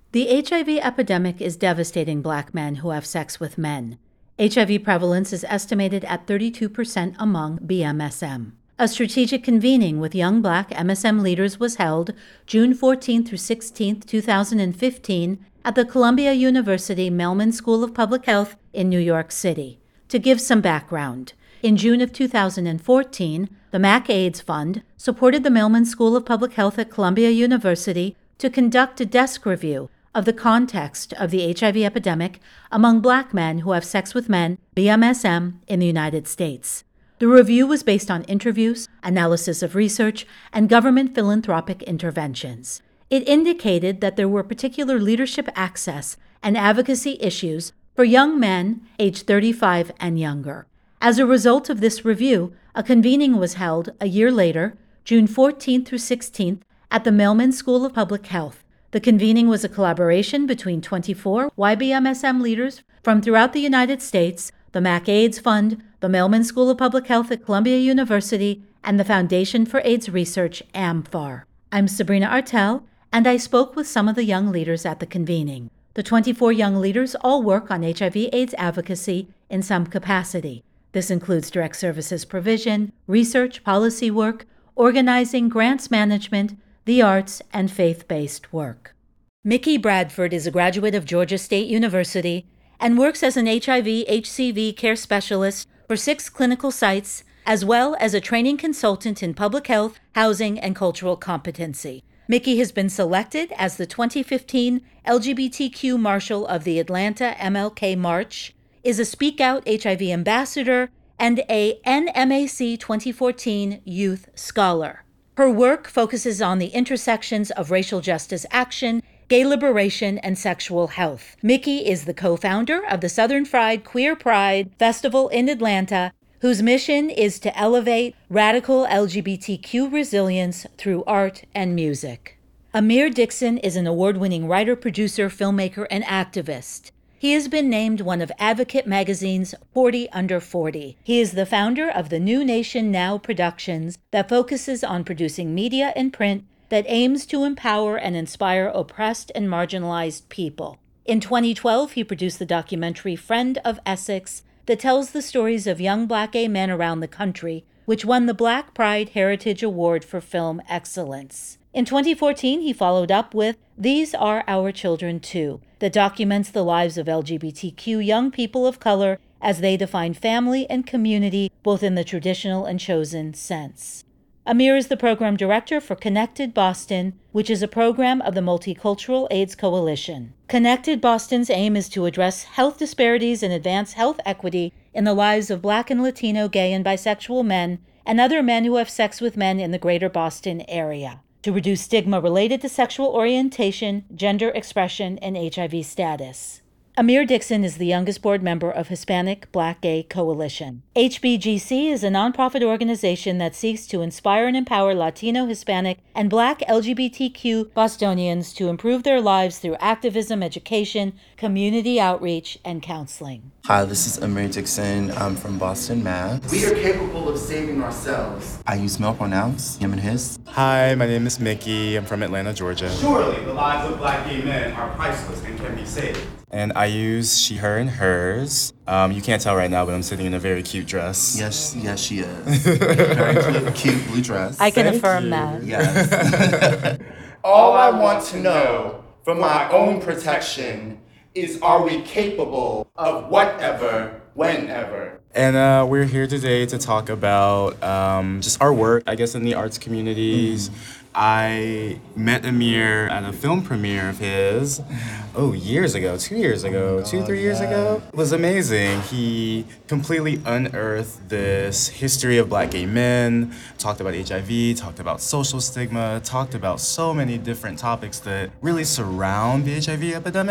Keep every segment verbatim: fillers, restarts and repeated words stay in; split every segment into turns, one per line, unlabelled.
The H I V epidemic is devastating Black men who have sex with men. H I V prevalence is estimated at thirty-two percent among B M S M. A strategic convening with young Black M S M leaders was held June fourteenth through sixteenth, two thousand fifteen, at the Columbia University Mailman School of Public Health in New York City. To give some background, in June of two thousand fourteen, the MAC-AIDS Fund supported the Mailman School of Public Health at Columbia University to conduct a desk review of the context of the H I V epidemic among Black men who have sex with men, B M S M, in the United States. The review was based on interviews, analysis of research, and government philanthropic interventions. It indicated that there were particular leadership access and advocacy issues for young men aged thirty-five and younger. As a result of this review, a convening was held a year later, June fourteenth through sixteenth, at the Mailman School of Public Health. The convening was a collaboration between twenty-four Y B M S M leaders from throughout the United States, the MAC-AIDS Fund, the Mailman School of Public Health at Columbia University, and the Foundation for AIDS Research, AMFAR. I'm Sabrina Artel, and I spoke with some of the young leaders at the convening. The twenty-four young leaders all work on H I V AIDS advocacy in some capacity. This includes direct services provision, research, policy work, organizing, grants management, the arts, and faith-based work. Mickey Bradford is a graduate of Georgia State University and works as an H I V H C V care specialist for six clinical sites, as well as a training consultant in public health, housing, and cultural competency. Mickey has been selected as the twenty fifteen L G B T Q Marshal of the Atlanta M L K March, is a Speak Out H I V ambassador, and a N M A C twenty fourteen Youth Scholar. Her work focuses on the intersections of racial justice action, gay liberation, and sexual health. Mickey is the co-founder of the Southern Fried Queer Pride Festival in Atlanta, whose mission is to elevate radical L G B T Q resilience through art and music. Amir Dixon is an award-winning writer, producer, filmmaker, and activist. He has been named one of Advocate Magazine's forty under forty. He is the founder of the New Nation Now Productions that focuses on producing media and print that aims to empower and inspire oppressed and marginalized people. In twenty twelve, he produced the documentary Friend of Essex that tells the stories of young Black gay men around the country, which won the Black Pride Heritage Award for Film Excellence. In twenty fourteen, he followed up with These Are Our Children Too, that documents the lives of L G B T Q young people of color as they define family and community, both in the traditional and chosen sense. Amir is the program director for Connected Boston, which is a program of the Multicultural AIDS Coalition. Connected Boston's aim is to address health disparities and advance health equity in the lives of Black and Latino, gay and bisexual men and other men who have sex with men in the greater Boston area, to reduce stigma related to sexual orientation, gender expression, and H I V status. Amir Dixon is the youngest board member of Hispanic Black Gay Coalition. H B G C is a nonprofit organization that seeks to inspire and empower Latino, Hispanic, and Black L G B T Q Bostonians to improve their lives through activism, education, community outreach, and counseling.
Hi, this is Amir Dixon. I'm from Boston, Mass.
We are capable of saving ourselves.
I use male pronouns, him and his.
Hi, my name is Mickey. I'm from Atlanta, Georgia.
Surely the lives of Black gay men are priceless and can be saved.
And I use she, her, and hers. Um, you can't tell right now, but I'm sitting in a very cute dress.
Yes, yes, she is. Very cute, cute blue dress.
I can
Thank
affirm
you.
that.
Yes.
All I want to know for my own protection is, are we capable of whatever, whenever?
And uh, we're here today to talk about um, just our work, I guess, in the arts communities. Mm. I met Amir at a film premiere of his, oh, years ago, two years ago, oh God, two, three years yeah. ago. It was amazing. He completely unearthed this history of Black gay men, talked about H I V, talked about social stigma, talked about so many different topics that really surround the H I V epidemic.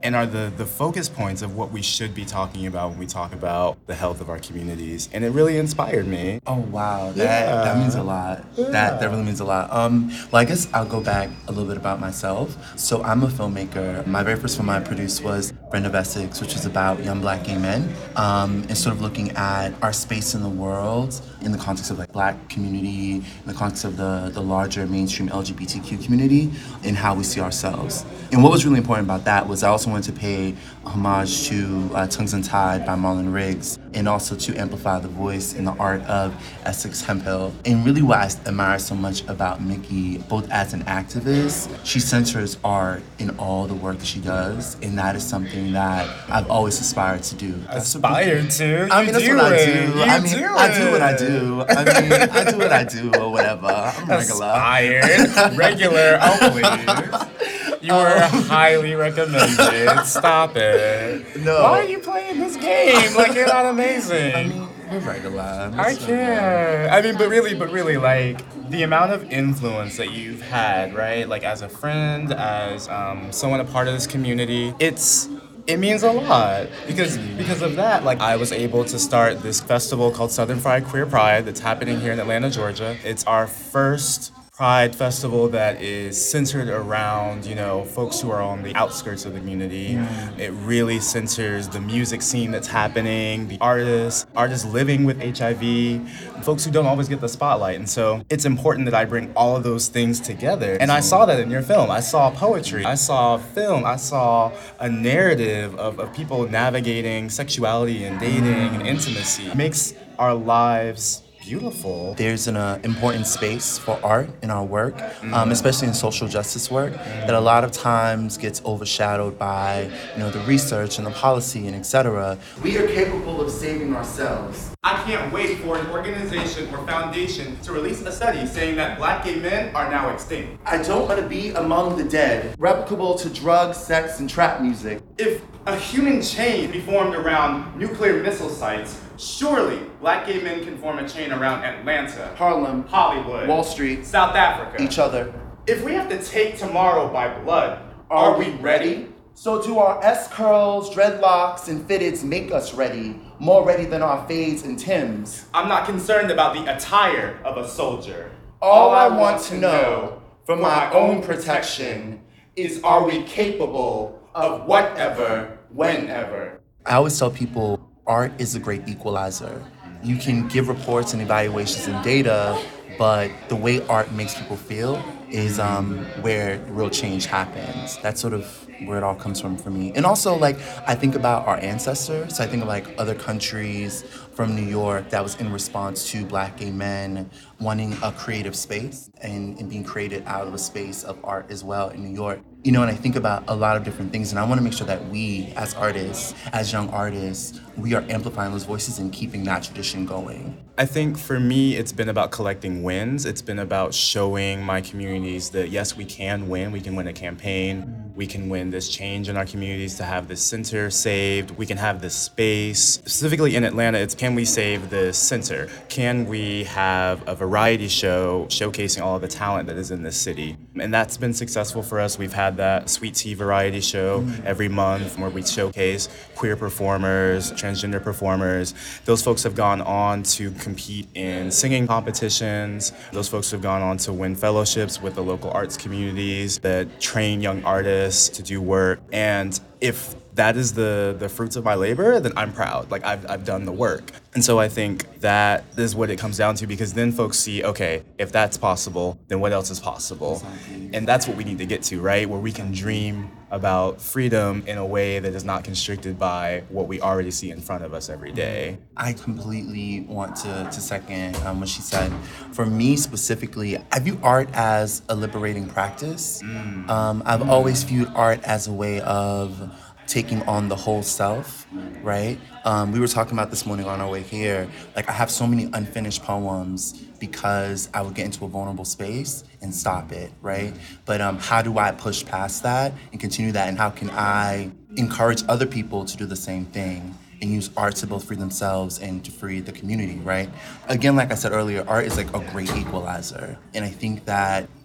and are the, the focus points of what we should be talking about when we talk about the health of our communities. And it really inspired me.
Oh wow, that
Yeah.
that means a lot.
Yeah.
That that really means a lot. Um, well, I guess I'll go back a little bit about myself. So I'm a filmmaker. My very first film I produced was Friend of Essex, which is about young black gay men, um, and sort of looking at our space in the world in the context of like black community, in the context of the the larger mainstream L G B T Q community, and how we see ourselves. And what was really important about that was I also wanted to pay homage to uh, Tongues Untied by Marlon Riggs, and also to amplify the voice and the art of Essex Hemphill. And really what I admire so much about Mickey, both as an activist, she centers art in all the work that she does, and that is something that I've always aspired to do.
Aspired to?
I
You
mean, that's
do
what I
it.
do.
You
I mean,
do
I do what I
it.
do. I mean, I do what I do or whatever. I'm regular.
Inspired. Regular. Oh, please. You were highly recommended. Stop it.
No.
Why are you playing this game? Like, you're not amazing.
I mean, we're regular.
I
It's regular.
can't. I mean, but really, but really, like, the amount of influence that you've had, right? Like, as a friend, as um, someone a part of this community, it's it means a lot because because of that. Like, I was able to start this festival called Southern Fried Queer Pride that's happening here in Atlanta, Georgia. It's our first Pride festival that is centered around, you know, folks who are on the outskirts of the community. It really centers the music scene that's happening, the artists, artists living with H I V, folks who don't always get the spotlight. And so it's important that I bring all of those things together. And I saw that in your film. I saw poetry, I saw film, I saw a narrative of, of people navigating sexuality and dating and intimacy. It makes our lives beautiful.
There's an uh, important space for art in our work, um, especially in social justice work, that a lot of times gets overshadowed by, you know, the research and the policy and et cetera. We are capable of saving ourselves.
I can't wait for an organization or foundation to release a study saying that black gay men are now extinct.
I don't want to be among the dead, replicable to drugs, sex, and trap music.
If a human chain be formed around nuclear missile sites, surely black gay men can form a chain around Atlanta,
Harlem,
Hollywood,
Wall Street,
South Africa.
each other.
If we have to take tomorrow by blood, are we ready?
So do our S-curls, dreadlocks, and fitteds make us ready, more ready than our fades and Tims.
I'm not concerned about the attire of a soldier.
All I want to know, for my own protection, is are we capable of whatever, whenever?
I always tell people art is a great equalizer. You can give reports and evaluations and data, but the way art makes people feel is um, where real change happens. That's sort of where it all comes from for me. And also, like, I think about our ancestors. So I think of like other countries from New York that was in response to black gay men wanting a creative space and, and being created out of a space of art as well in New York. You know, and I think about a lot of different things, and I want to make sure that we, as artists, as young artists, we are amplifying those voices and keeping that tradition going.
I think for me, it's been about collecting wins. It's been about showing my communities that, yes, we can win. We can win a campaign. We can win this change in our communities to have this center saved. We can have this space. Specifically in Atlanta, it's can we save this center? Can we have a variety show showcasing all of the talent that is in this city? And that's been successful for us. We've had that Sweet Tea variety show every month where we showcase queer performers, transgender performers. Those folks have gone on to compete in singing competitions. Those folks have gone on to win fellowships with the local arts communities that train young artists to do work. And if that is the, the fruits of my labor, then I'm proud. Like, I've, I've done the work. And so I think that is what it comes down to, because then folks see, okay, if that's possible, then what else is possible? Exactly. And that's what we need to get to, right? Where we can dream about freedom in a way that is not constricted by what we already see in front of us every day.
I completely want to, to second um, what she said. For me specifically, I view art as a liberating practice. Mm. Um, I've mm. always viewed art as a way of taking on the whole self, right? Um, we were talking about this morning on our way here. Like, I have so many unfinished poems because I would get into a vulnerable space and stop it, right? But um, how do I push past that and continue that? And how can I encourage other people to do the same thing and use art to both free themselves and to free the community, right? Again, like I said earlier, art is like a great equalizer. And I think that,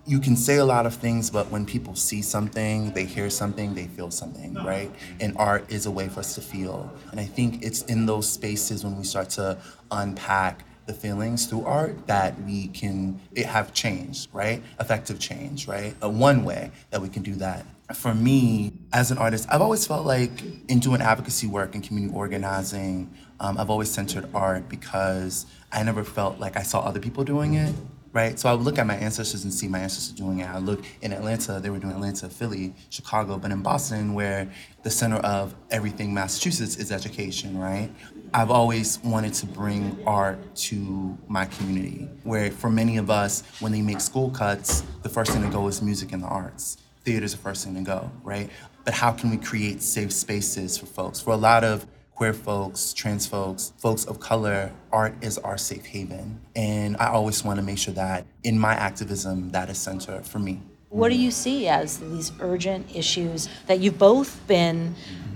you can say a lot of things, but when people see something, they hear something, they feel something, right? And art is a way for us to feel. And I think it's in those spaces when we start to unpack the feelings through art that we can it have change, right? Effective change, right? Uh, one way that we can do that. For me, as an artist, I've always felt like in doing advocacy work and community organizing, um, I've always centered art because I never felt like I saw other people doing it. Right, so I would look at my ancestors and see my ancestors doing it. I look in Atlanta, they were doing Atlanta, Philly, Chicago, but in Boston, where the center of everything Massachusetts is education, right? I've always wanted to bring art to my community, where for many of us, when they make school cuts, the first thing to go is music and the arts. Theater's the first thing to go, right? But how can we create safe spaces for folks? For a lot of queer folks, trans folks, folks of color, art is our safe haven. And I always want to make sure that in my activism, that is center for me.
What do you see as these urgent issues that you've both been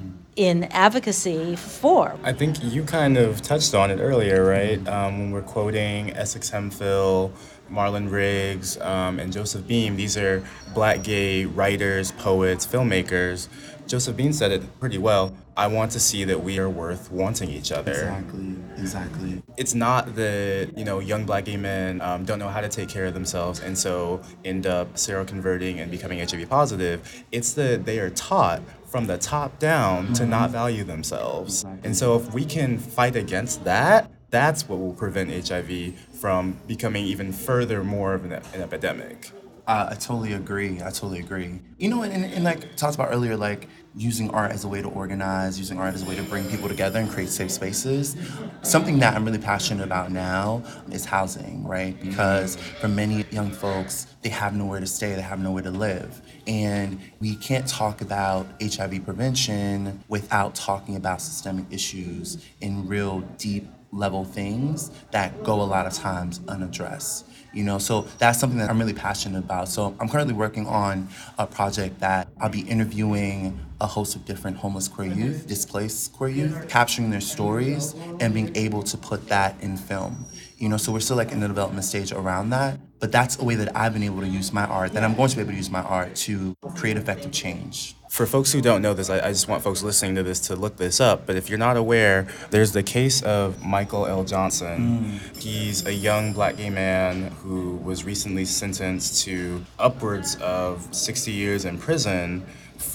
in advocacy for?
I think you kind of touched on it earlier, right? Um, when we're quoting Essex Hemphill, Marlon Riggs, um, and Joseph Beam, these are Black gay writers, poets, filmmakers. Joseph Beam said it pretty well. I want to see that we are worth wanting each other.
Exactly, exactly.
It's not that, you know, young Black gay men um, don't know how to take care of themselves and so end up seroconverting and becoming H I V positive. It's that they are taught from the top down mm-hmm. to not value themselves. Exactly. And so if we can fight against that, that's what will prevent H I V from becoming even further more of an, an epidemic.
Uh, I totally agree. I totally agree. You know, and, and like talked about earlier, like using art as a way to organize, using art as a way to bring people together and create safe spaces. Something that I'm really passionate about now is housing, right? Because for many young folks, they have nowhere to stay, they have nowhere to live. And we can't talk about H I V prevention without talking about systemic issues and real deep level things that go a lot of times unaddressed. You know, so that's something that I'm really passionate about. So I'm currently working on a project that I'll be interviewing a host of different homeless queer youth, displaced queer youth, capturing their stories and being able to put that in film. You know, so we're still like in the development stage around that, but that's a way that I've been able to use my art, that I'm going to be able to use my art to create effective change.
For folks who don't know this, I, I just want folks listening to this to look this up, but if you're not aware, there's the case of Michael L. Johnson. Mm. He's a young Black gay man who was recently sentenced to upwards of sixty years in prison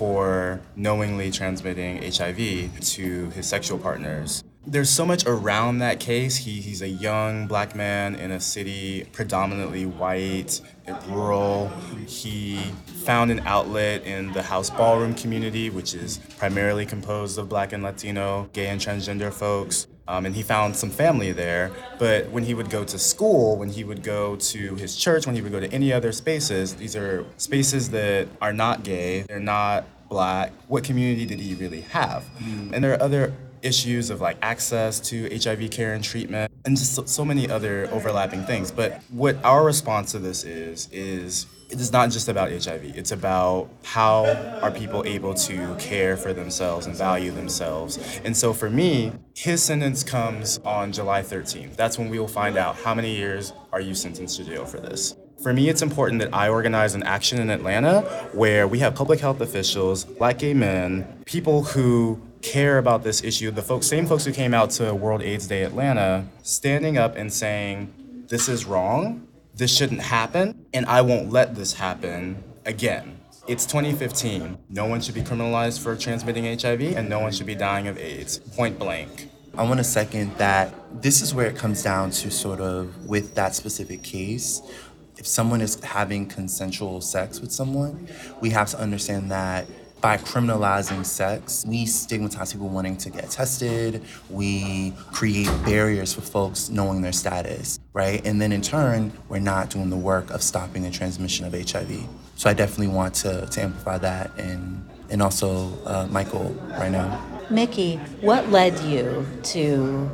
for knowingly transmitting H I V to his sexual partners. There's so much around that case. He, he's a young Black man in a city predominantly white, rural. He found an outlet in the house ballroom community, which is primarily composed of Black and Latino, gay and transgender folks. Um, and he found some family there. But when he would go to school, when he would go to his church, when he would go to any other spaces, these are spaces that are not gay, they're not Black. What community did he really have? Mm. And there are other issues of like access to H I V care and treatment, and just so, so many other overlapping things. But what our response to this is, is it is not just about H I V. It's about how are people able to care for themselves and value themselves. And so for me, his sentence comes on July thirteenth. That's when we will find out how many years are you sentenced to jail for this. For me, it's important that I organize an action in Atlanta where we have public health officials, Black gay men, people who care about this issue, the folks, same folks who came out to World AIDS Day Atlanta, standing up and saying, this is wrong, this shouldn't happen, and I won't let this happen again. It's twenty fifteen. No one should be criminalized for transmitting H I V, and no one should be dying of AIDS, point blank.
I want to second that this is where it comes down to sort of with that specific case. If someone is having consensual sex with someone, we have to understand that by criminalizing sex, we stigmatize people wanting to get tested. We create barriers for folks knowing their status, right? And then in turn, we're not doing the work of stopping the transmission of H I V. So I definitely want to, to amplify that, and, and also uh, Michael right now.
Mickey, what led you to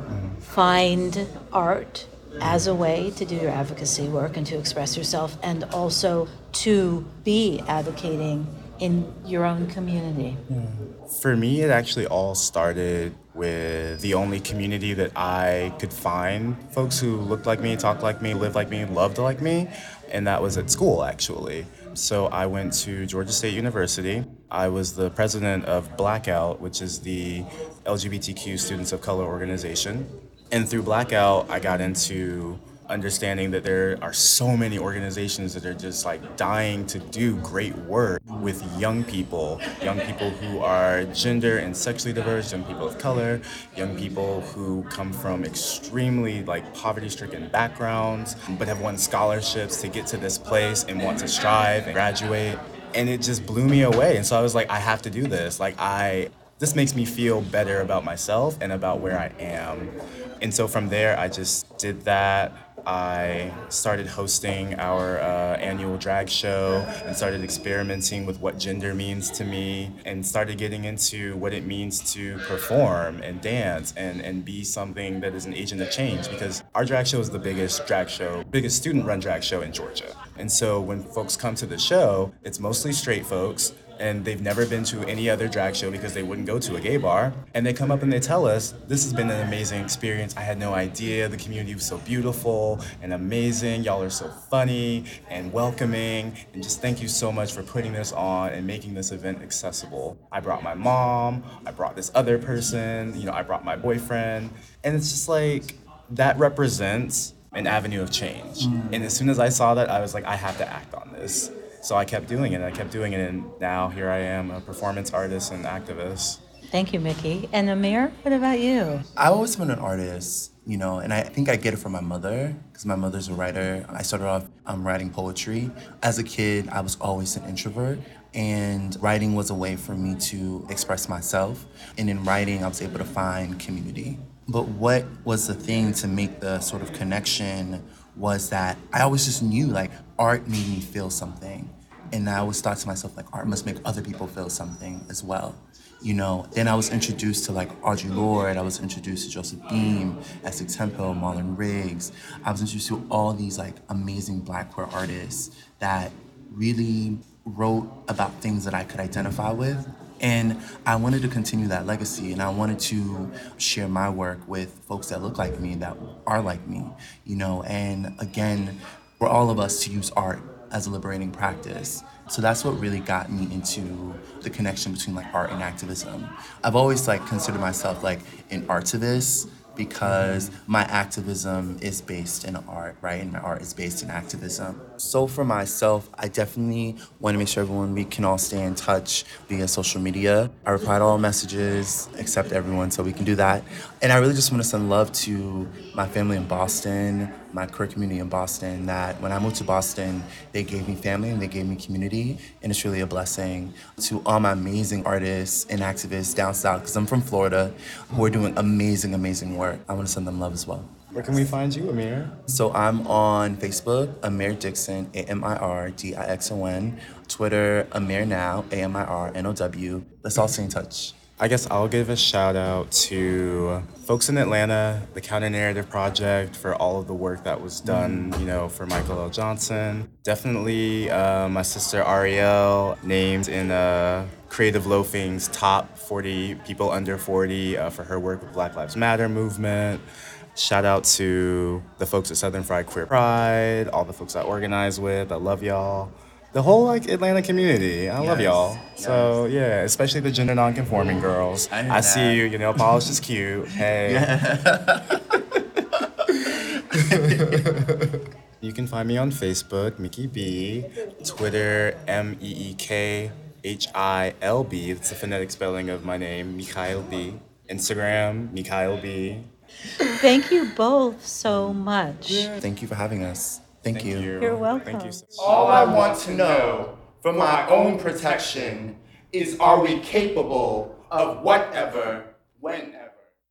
find art as a way to do your advocacy work and to express yourself, and also to be advocating in your own community?
For me, it actually all started with the only community that I could find folks who looked like me, talked like me, lived like me, loved like me, and that was at school, actually. So I went to Georgia State University. I was the president of Blackout, which is the L G B T Q Students of Color organization. And through Blackout, I got into understanding that there are so many organizations that are just like dying to do great work with young people, young people who are gender and sexually diverse, young people of color, young people who come from extremely like poverty-stricken backgrounds, but have won scholarships to get to this place and want to strive and graduate. And it just blew me away. And so I was like, I have to do this. Like I, this makes me feel better about myself and about where I am. And so from there, I just did that. I started hosting our uh, annual drag show and started experimenting with what gender means to me and started getting into what it means to perform and dance and, and be something that is an agent of change, because our drag show is the biggest drag show, biggest student-run drag show in Georgia. And so when folks come to the show, it's mostly straight folks, and they've never been to any other drag show because they wouldn't go to a gay bar. And they come up and they tell us, this has been an amazing experience. I had no idea the community was so beautiful and amazing. Y'all are so funny and welcoming. And just thank you so much for putting this on and making this event accessible. I brought my mom, I brought this other person, you know, I brought my boyfriend. And it's just like, that represents an avenue of change. Mm. And as soon as I saw that, I was like, I have to act on this. So I kept doing it, I kept doing it, and now here I am, a performance artist and activist.
Thank you, Mickey. And Amir, what about you?
I've always been an artist, you know, and I think I get it from my mother, because my mother's a writer. I started off um, writing poetry. As a kid, I was always an introvert, and writing was a way for me to express myself. And in writing, I was able to find community. But what was the thing to make the sort of connection was that I always just knew, like, art made me feel something. And I always thought to myself, like, art must make other people feel something as well. You know, then I was introduced to, like, Audre Lorde, I was introduced to Joseph Beam, Essex Hemphill, Marlon Riggs. I was introduced to all these, like, amazing Black queer artists that really wrote about things that I could identify with. And I wanted to continue that legacy, and I wanted to share my work with folks that look like me, that are like me, you know, and again, for all of us to use art as a liberating practice. So that's what really got me into the connection between like art and activism. I've always like considered myself like an artivist, because my activism is based in art, right? And my art is based in activism. So for myself, I definitely want to make sure everyone, we can all stay in touch via social media. I reply to all messages, accept everyone, so we can do that. And I really just want to send love to my family in Boston, my queer community in Boston, that when I moved to Boston, they gave me family and they gave me community, and it's really a blessing. To all my amazing artists and activists down south, because I'm from Florida, who are doing amazing, amazing work. I want to send them love as well.
Where can we find you, Amir?
So I'm on Facebook, Amir Dixon, A M I R D I X O N. Twitter, Amir Now, A M I R N O W. Let's all stay in touch.
I guess I'll give a shout out to folks in Atlanta, the Counter Narrative Project, for all of the work that was done, you know, for Michael L. Johnson. Definitely uh, my sister Ariel, named in uh, Creative Loafing's top forty people under forty uh, for her work with Black Lives Matter movement. Shout out to the folks at Southern Fried Queer Pride, all the folks I organize with. I love y'all. The whole like Atlanta community, I yes, love y'all. Yes. So yeah, especially the gender non-conforming girls. I, I see you, you know, polish is cute. Hey. Yeah. You can find me on Facebook, Mickey B. Twitter, M E E K H I L B. That's the phonetic spelling of my name, Mikhail B. Instagram, Mikhail B.
Thank you both so much.
Yeah. Thank you for having us. Thank, Thank you.
you. You're welcome.
Thank you so much.
All I want to know for my own protection is, are we capable of whatever, whenever?